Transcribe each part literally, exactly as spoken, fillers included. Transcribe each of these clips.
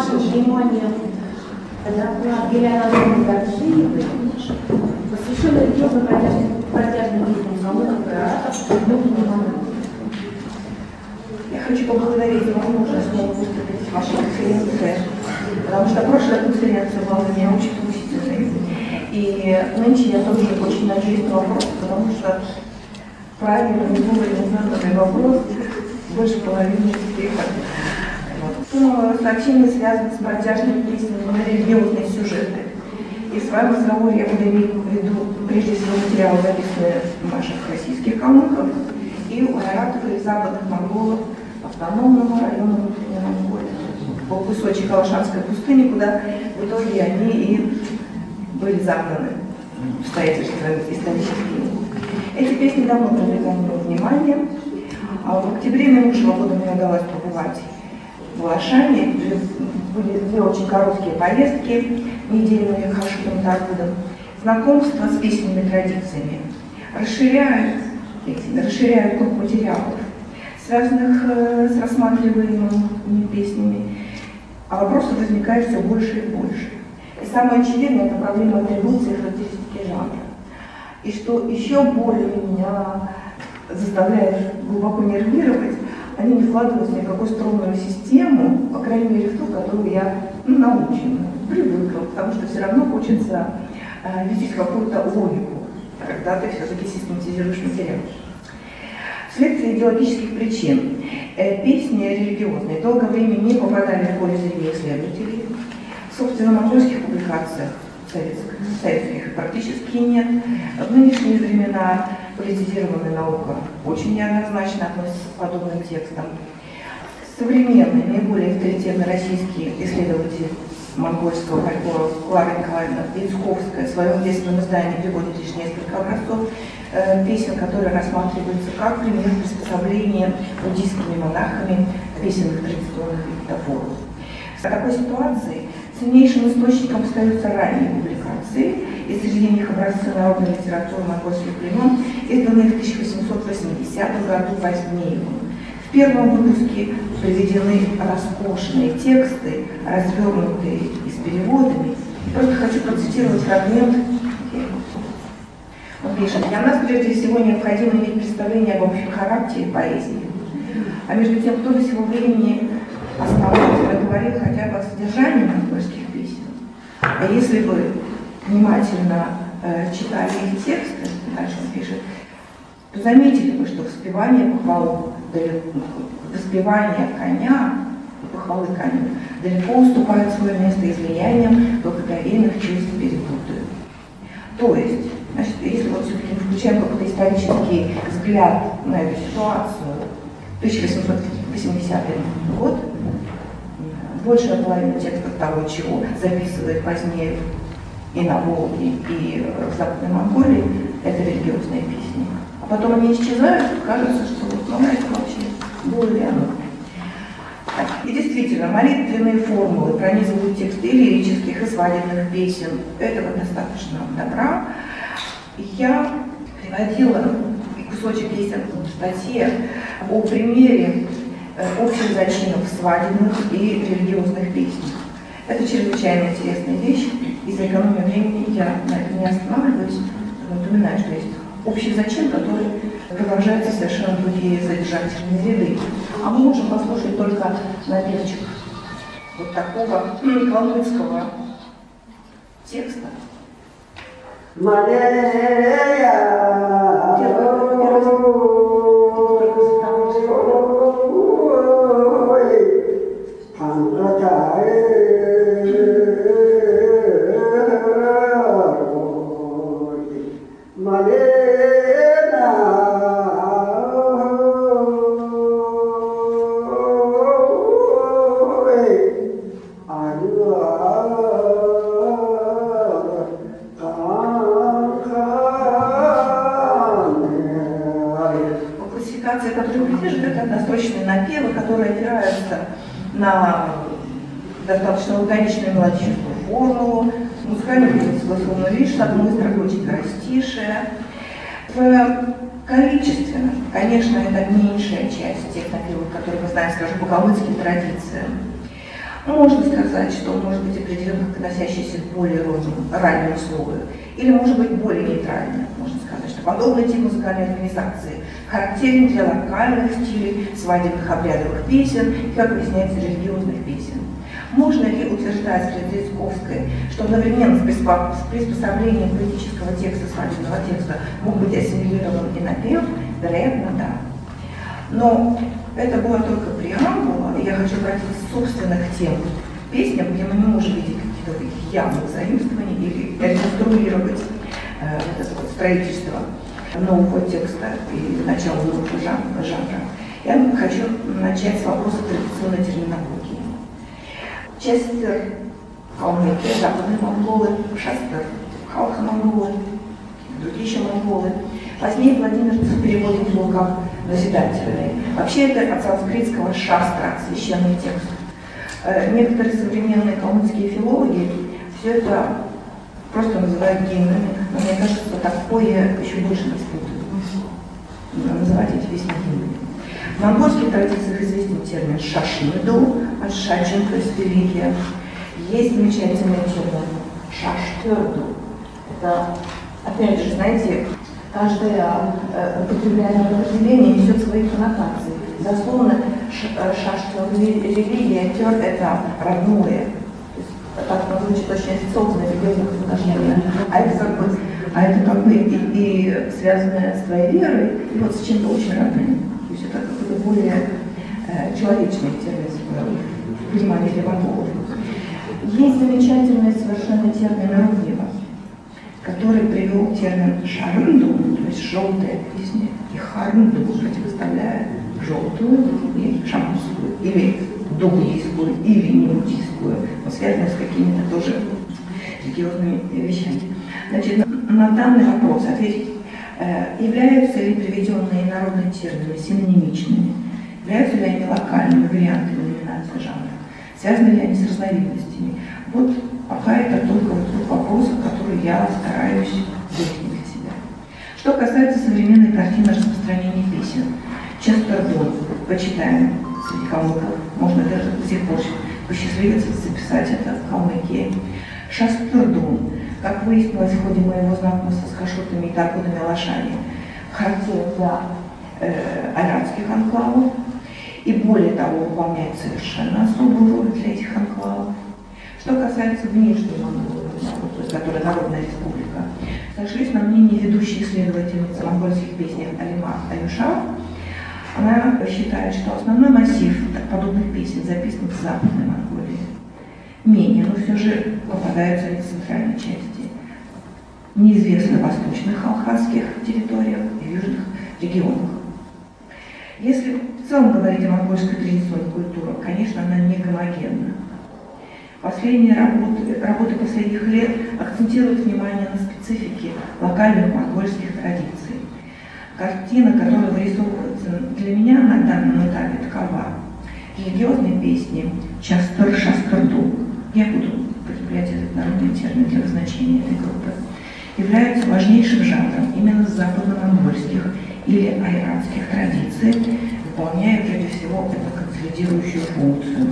вашему вниманию доклад Елены Анатольевны Горшиевой, посвященный религиозно-протяжным действиям Калмыков и аратов внутренней монархии. Я хочу поблагодарить за возможность снова выступить в вашей конференции, потому что прошлая конференция была для меня очень поучительной. И нынче я тоже очень надеюсь на вопрос, потому что правильный, вовремя заданный вопрос больше половины успеха. Сумма сообщений связана с протяжными песнями на религиозные сюжеты. И в своем разговоре я буду иметь в виду прежде всего материалы, записанные наших российских калмыков и у аратов и западных монголов автономного района внутренней Монголии, по кусочек Алашанской пустыни, куда в итоге они и были загнаны обстоятельствами историческими. Эти песни давно привлекали моего внимания. А в октябре минувшего года мне удалось побывать в Алашане. Были две очень короткие поездки, недельные Хашутом Таргудом. Знакомство с песенными традициями расширяют, расширяют круг материалов, связанных с рассматриваемыми песнями, а вопросов возникает все больше и больше. И самое очевидное – это проблема атрибуции и характеристики жанра. И что еще более меня заставляет глубоко нервировать, они не вкладываются ни в какую струнную систему, по крайней мере в ту, которую я ну, научена, привыкла, потому что все равно хочется э, видеть какую-то логику, когда ты все-таки систематизируешь материал. Вследствие идеологических причин э, песни религиозные долгое время не попадали в поле зрения исследователей. Собственно, в монгольских публикациях советских, советских практически нет. В нынешние времена политизированная наука очень неоднозначно относится к подобным текстам. Современный, наиболее авторитетный российский исследователь монгольского фольклора Клара Николаевна Яцковская в своем детском издании приводит лишь несколько образцов э, песен, которые рассматриваются как пример приспособления буддийскими монахами песенных традиционных эпитафоров. В такой ситуации ценнейшим источником остаются ранние публикации, и среди них образцы народной литературы монгольских племен, изданные в тысяча восемьсот восьмидесятом году Возьмеевым. В первом выпуске приведены роскошные тексты, развернутые и с переводами. Просто хочу процитировать фрагмент. Он пишет: «Для нас прежде всего необходимо иметь представление об общем характере поэзии. А между тем, кто до сего времени основательно говорил хотя бы о содержании монгольских песен. А если вы внимательно э, читали их тексты, дальше он пишет, то заметили бы, что воспевание похвалы, воспевание коня и похвалы коню далеко уступают свое место излиянием благоговейных чувств перед Буддой». То есть, значит, если вот все-таки мы включаем какой-то исторический взгляд на эту ситуацию, тысяча восемьсот восьмидесятый год, большая половина текстов того, чего записывает позднее и на Волге, и в Западной Монголии, это религиозные песни. А потом они исчезают, кажется, что вот, ну, это вообще было ли оно. И действительно, молитвенные формулы пронизывают тексты и лирических, и свадебных песен. Этого достаточно добра. Я приводила кусочек песен в статье о примере общих зачинов свадебных и религиозных песнях. Это чрезвычайно интересная вещь, и за экономию времени я на этом не останавливаюсь. Напоминаю, что есть общий зачин, который продолжается совершенно другие содержательные ряды. А мы можем послушать только напевчик вот такого калмыцкого текста. Напевы, которые опираются на достаточно лаконичную мелодическую формулу, музыкальную согласованную речь с одной строкой четверостишие. В количественно, конечно, это меньшая часть тех напевов, которые мы знаем, скажем, по калмыцким традициям. Можно сказать, что он может быть определен как относящийся к более раннему слою, или может быть более нейтральным. Можно сказать, что подобный тип музыкальной организации характерен для локальных стилей свадебных обрядовых песен и, как выясняется, религиозных песен. Можно ли утверждать с Трецковской, что одновременно с приспособлением поэтического текста, свадебного текста мог быть ассимилирован и напев? Вероятно, да. Но это была только преамбула, и я хочу обратиться к собственных тем песням, где мы не можем видеть каких-то явных заимствований или реконструировать э, это вот строительство нового текста и начала нового жанра. Я хочу начать с вопроса традиционной терминологии. Честер, калмыки, западные монголы, шастер, халха-монголы, другие еще монголы. Позднее Владимир переводит его как назидательный. Вообще это от санскритского шастра, священный текст. Некоторые современные калмыцкие филологи все это просто называют гимнами, но мне кажется, что такое еще больше нас путают. Называть эти песни гимнами. В монгольских традициях известен термин шашмыду, от шаджин, то есть религия. Есть замечательный термин шаштерду. Это, опять же, знаете, каждое э, употребляемое определение несет свои коннотации. Безусловно, шаштерду религия, тер – это родное. Так звучит очень официозно, религиозных отношениях. А это как бы, а это как бы и, и связанное с твоей верой, и вот с чем-то очень родным. То есть это какой-то более э, человечный термин в понимании для монголов. Есть замечательный совершенно термин Руднева, который привел термин шарнду, то есть желтая песня, и харнду, противоставляя желтую и шаманскую, или дугийскую, или неудийскую, но связанную с какими-то тоже религиозными вещами. Значит, на данный вопрос ответить, являются ли приведенные народные термины синонимичными, являются ли они локальными вариантами номинации жанра, связаны ли они с разновидностями. Вот пока это только вот тот вопрос, который я стараюсь выяснить для себя. Что касается современной картины распространения песен, Честер-Дон, почитаем среди калмыков, можно даже до сих пор посчастливиться записать это в Калмыкии. Шастер-Дон, как выяснилось в ходе моего знакомства с хашутами и таргунами Алашами, характерен для э, айратских анклавов и более того выполняет совершенно особую роль для этих анклавов. Что касается внешней Монголии, то есть которая Народная Республика, сошлись на мнение ведущей исследовательницы монгольских песней Алима Аюша. Она считает, что основной массив подобных песен записан в Западной Монголии. Менее, но все же попадаются они в центральной части. Неизвестно в восточных халхасских территориях и в южных регионах. Если в целом говорить о монгольской традиционной культуре, конечно, она не гомогенна. Последние работы, работы последних лет акцентируют внимание на специфике локальных монгольских традиций. Картина, которая вырисовывается для меня на данном этапе, такова. Религиозные песни Частер-Шастерду, я буду употреблять этот народный термин для обозначения этой группы, являются важнейшим жанром именно западно-монгольских или айратских традиций, выполняя прежде всего эту консолидирующую функцию.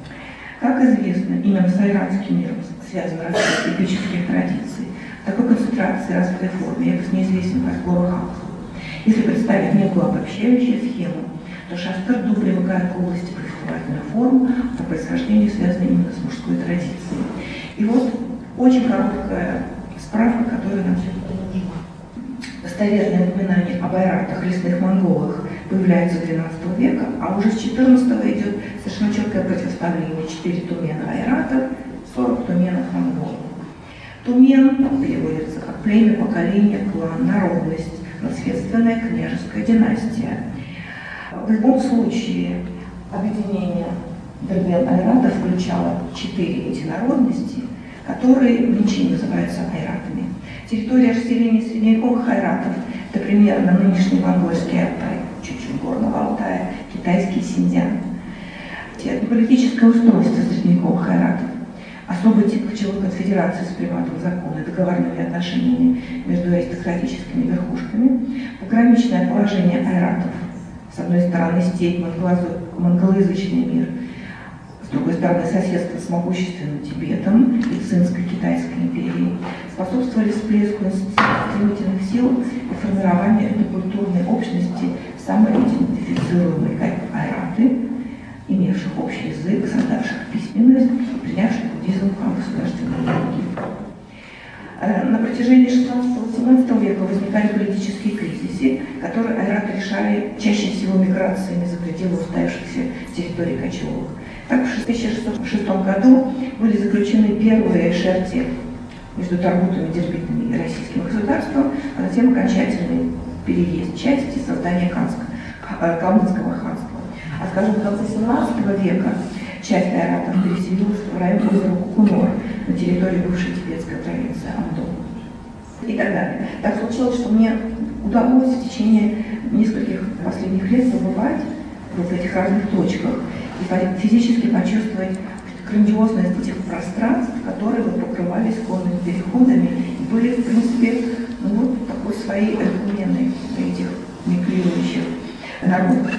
Как известно, именно с айратским миром связан раскрытие эпических традиций. В такой концентрации развитой форме это с неизвестным фольклору халху. Если представить некую обобщающую схему, то Шастерду примыкает к области повествовательных форм, по происхождению связано именно с мужской традицией. И вот очень короткая справка, которая нам все-таки нужна. Достоверное упоминание об айратах, лесных монголах появляется с двенадцатого века, а уже с четырнадцатого идет совершенно четкое противоставление: четыре тумена айратов, сорок туменов монголов. Тумен переводится как племя, поколение, клан, народность, наследственная княжеская династия. В любом случае объединение дербен айратов включало четыре эти народности, которые в Ничине называются айратами. Территория расселения средневековых айратов – это примерно нынешний монгольский Алтай, чуть-чуть горного Алтая, китайский Синьцзян. Политическое устройство средневековых айратов, особый тип кочевой конфедерации с приматом закона и договорными отношениями между аристократическими верхушками, пограничное положение айратов, с одной стороны степь, монголоязычный мир, с другой стороны, соседство с могущественным Тибетом и Цинской-Китайской империей способствовали всплеску стремительных сил и формированию этнокультурной общности самоидентифицируемой как айраты, имевших общий язык, создавших письменность и принявших буддизм как государственную религию. На протяжении шестнадцатого-семнадцатого века возникали политические кризисы, которые айраты решали чаще всего миграциями за пределы устоявшихся территорий кочевых. Так, в тысяча шестьсот шестом году были заключены первые шерти между Таргутом и Дербитами и российским государством, а затем окончательный переезд части, создание Калмыцкого ханства. А, скажем, в конце семнадцатого века часть айратов переселилась в район озера Кукунор на территории бывшей тибетской провинции Андон и так далее. Так случилось, что мне удалось в течение нескольких последних лет побывать вот в этих разных точках и физически почувствовать грандиозность этих пространств, которые вот покрывались конными переходами и были, в принципе, ну, вот такой своей одновременной этих мигрирующих народов.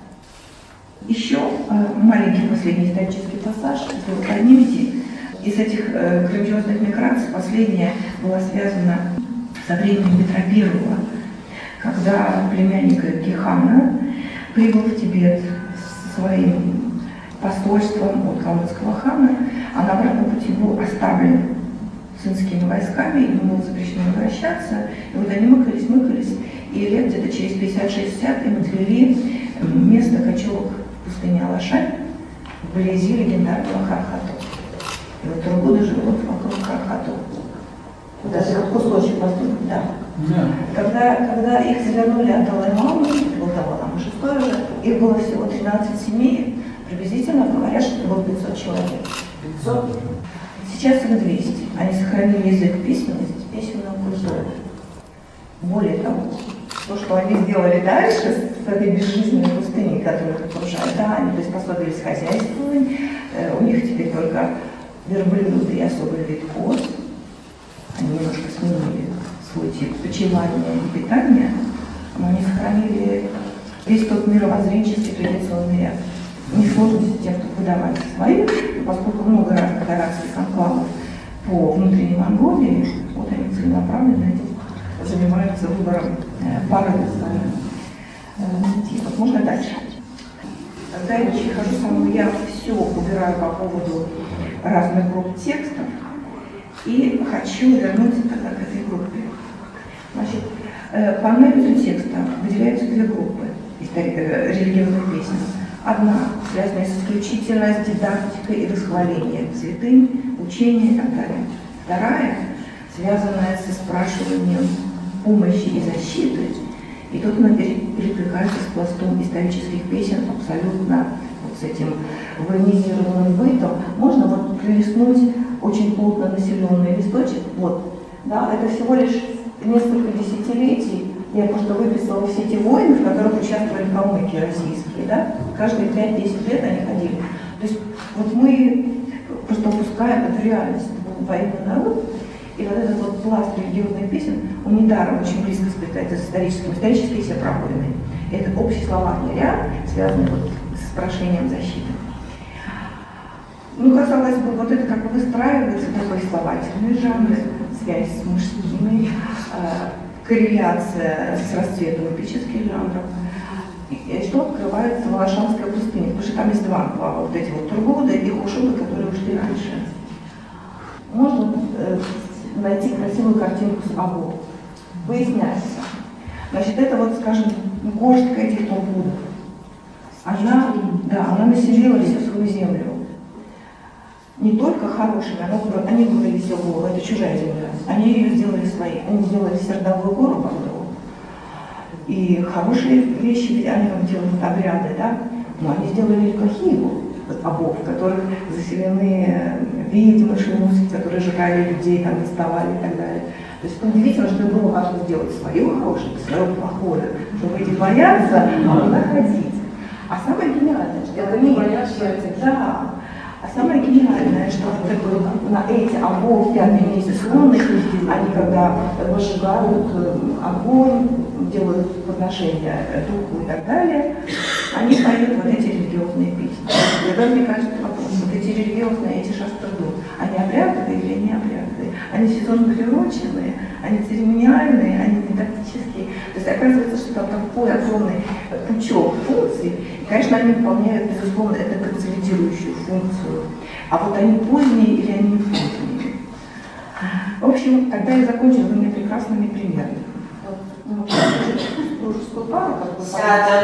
Еще э, маленький последний исторический пассаж, если вы поднимете, из этих э, грандиозных миграций последняя была связана со временем Петра Первого, когда племянник Гихана прибыл в Тибет со своим посольством от калмыцкого хана, а на обратном пути был оставлен цинскими войсками, ему было запрещено возвращаться, и вот они мыкались, мыкались, и лет где-то через пятьдесят-шестьдесят им отвели место кочевок в пустыне Алашань вблизи легендарного Хархату. И вот Тургуды живут вокруг Хархату. Вот это вот кусочек воздуха, да. Yeah. Когда, когда их завернули от Далай-ламы, это был Далай-лама шестой уже, их было всего тринадцать семей, приблизительно говорят, что это было пятьсот человек. пятьсот. Сейчас их двести. Они сохранили язык, письменность, письменную культуру. Более того, то, что они сделали дальше с этой безжизненной пустыней, которая их окружает, да, они приспособились к хозяйствованию, э, у них теперь только верблюды и особый вид коз. Они немножко сменили свой тип почивания и питания, но они сохранили весь тот мировоззренческий традиционный ряд. Не сложно тем, кто выдавали свои, поскольку много разных арабских анклавов по внутренней Монголии, вот они целенаправленно этим занимаются выбором э, пары э, типов. Можно дальше. Когда я прихожу сама, я все убираю по поводу разных групп текстов и хочу вернуться тогда к этой группе. Значит, э, по анализу текста выделяются две группы религиозных песен. Одна, связанная с исключительно с дидактикой и восхвалением святынь, учения и так далее. Вторая, связанная со спрашиванием помощи и защиты, и тут она перекликается с пластом исторических песен абсолютно вот с этим военизированным бытом. Можно вот прилистнуть очень плотно населенный листочек, вот, да, это всего лишь несколько десятилетий. Я просто выписала все те войны, в которых участвовали калмыки российские, да, каждые пять-десять лет они ходили. То есть вот мы просто упускаем эту реальность, это был военный народ. И вот этот вот пласт религиозных песен, он недаром очень близко сплетается с историческим. Исторические все пробойные. Это общий словарный ряд, связанный вот с прошением защиты. Ну, казалось бы, вот это как бы выстраивается такой словательный жанр, связь с мужскими, э, корреляция с расцветом эпических жанров. И что открывается в Алашанской пустыне? Потому что там есть два анклава, вот эти вот Тургуды и Хушуды, которые ушли раньше. Можно э, найти красивую картинку с Абу. Выясняется. Значит, это вот, скажем, горстка этих тургудов. Она, да, она населила всю свою землю. Не только хорошими, она, они выбрали все гору, это чужая земля. Они ее сделали своей. Они сделали Сердовую гору Багдову. И хорошие вещи, они там делают обряды, да, но они сделали плохие Абов, в которых заселены ведьмы, шумусы, которые жрали людей, там доставали и так далее. То есть удивительно, что им было важно сделать свое хорошее, свое плохое, чтобы эти боятся, а туда ходить. А самое гениальное, что это не боятся, да. А самое гениальное, что вот на эти Абов, пятый месяц луны, они когда выжигают огонь, делают подношения духу и так далее, они поют вот эти религиозные песни. И тогда мне кажется вопрос, вот эти религиозные эти шастрады? Они обрядовые или не обрядовые? Они сезонно приуроченные, они церемониальные, они дидактические. То есть оказывается, что там такой огромный пучок функций, и, конечно, они выполняют, безусловно, эту консолидирующую функцию. А вот они поздние или они не поздние? В общем, тогда я закончила двумя прекрасными примерами. Ну, дружескую пару, как бы.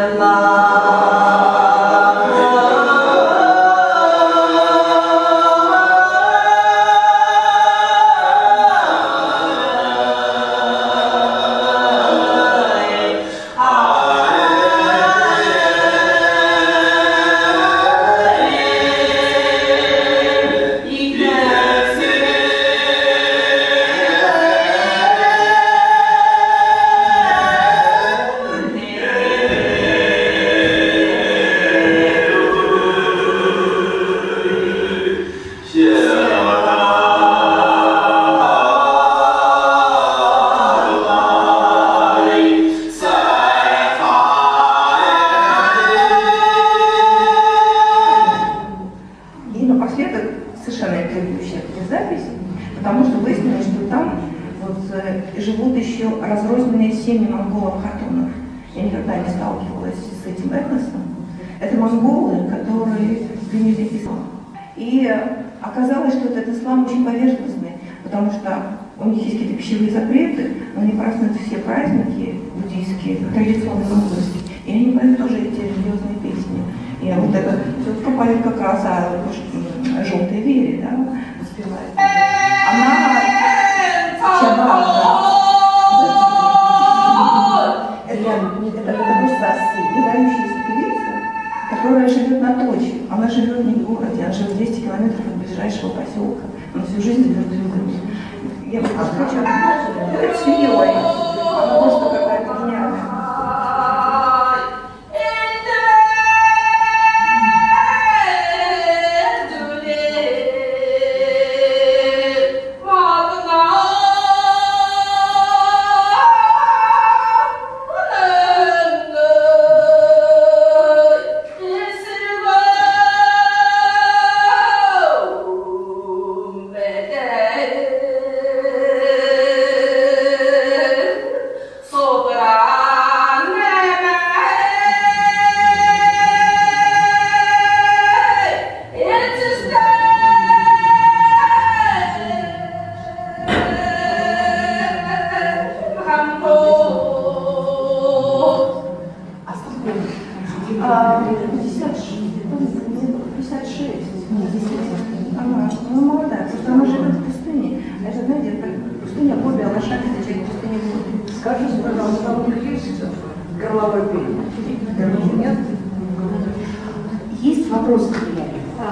Оказалось, что этот ислам очень поверхностный, потому что у них есть какие-то пищевые запреты, но они празднуют все праздники буддийские, традиционные монгольские, и они поют тоже эти религиозные песни. И вот эта тетка поет как раз о желтой вере, да, воспевает. Она чабака. Это просто выдающаяся певица, которая живет на точке. Она живет не в городе, она живет двести километров от ближайшего поселка. Она всю жизнь живет в Югоме. Я бы хочу... Это семьей. Она просто какая-то гениальная. Есть вопросы? Да.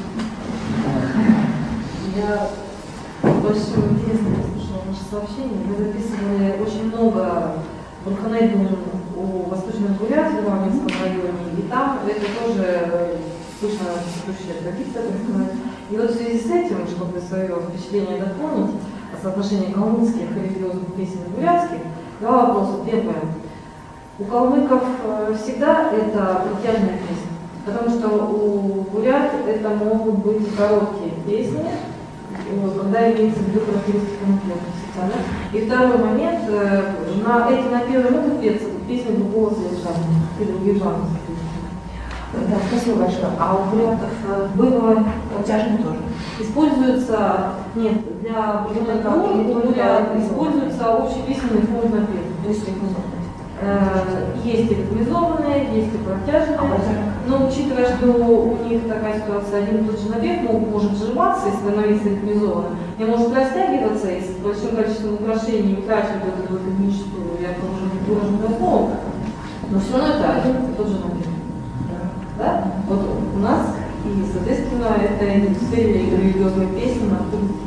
Я большим интересом слушала наше сообщение. Вы записывали очень много бурханедин о Восточном Бурятии, в Армянском районе, и там это тоже слышно предыдущая традиция, так сказать. И вот в связи с этим, чтобы свое впечатление дополнить о соотношении калмыцких и религиозных песен и бурятских, два вопроса. Первое. У калмыков всегда это протяжная песня, потому что у бурят это могут быть короткие песни, когда имеется в виду характеристика напева. И второй момент, на эти напевы могут петься песни другого содержания или других жанров. Да, спасибо большое. А у бурятов было протяжные тоже? Используется, нет, для бурят используется общепесенный фонд напев. Есть и ритмизованные, есть и протяжные, но учитывая, что у них такая ситуация, один и тот же напев может сжиматься и становиться ритмизованным, и может растягиваться и с большим количеством украшений не тратить вот эту вот этническую и окруженную основу, но все равно это один и тот же напев. Да? Вот у нас, и, соответственно, это индустрия религиозной песни находится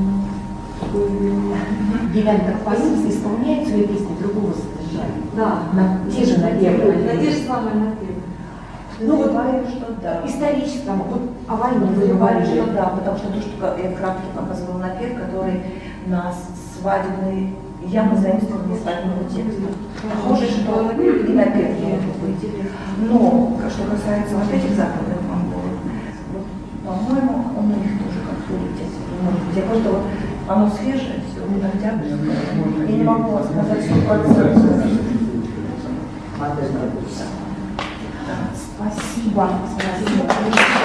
Девятый композиции исполняет свои песни другого содержания. Да. На те же напевы. На те же самые напевы. Ну вот что да. Исторически, вот о войне вы говорили. Что да, потому что то, что я кратко показывала напев, который на свадебной явно заимствован не свадебного текста. Похоже, что и напев может быть. Но, что касается вот этих западных монголов, по-моему, он у них тоже как-то улетит. Может быть, я просто вот, оно свежее, все, не октябрь. Я не могу вам сказать сто процентов. Спасибо. Спасибо.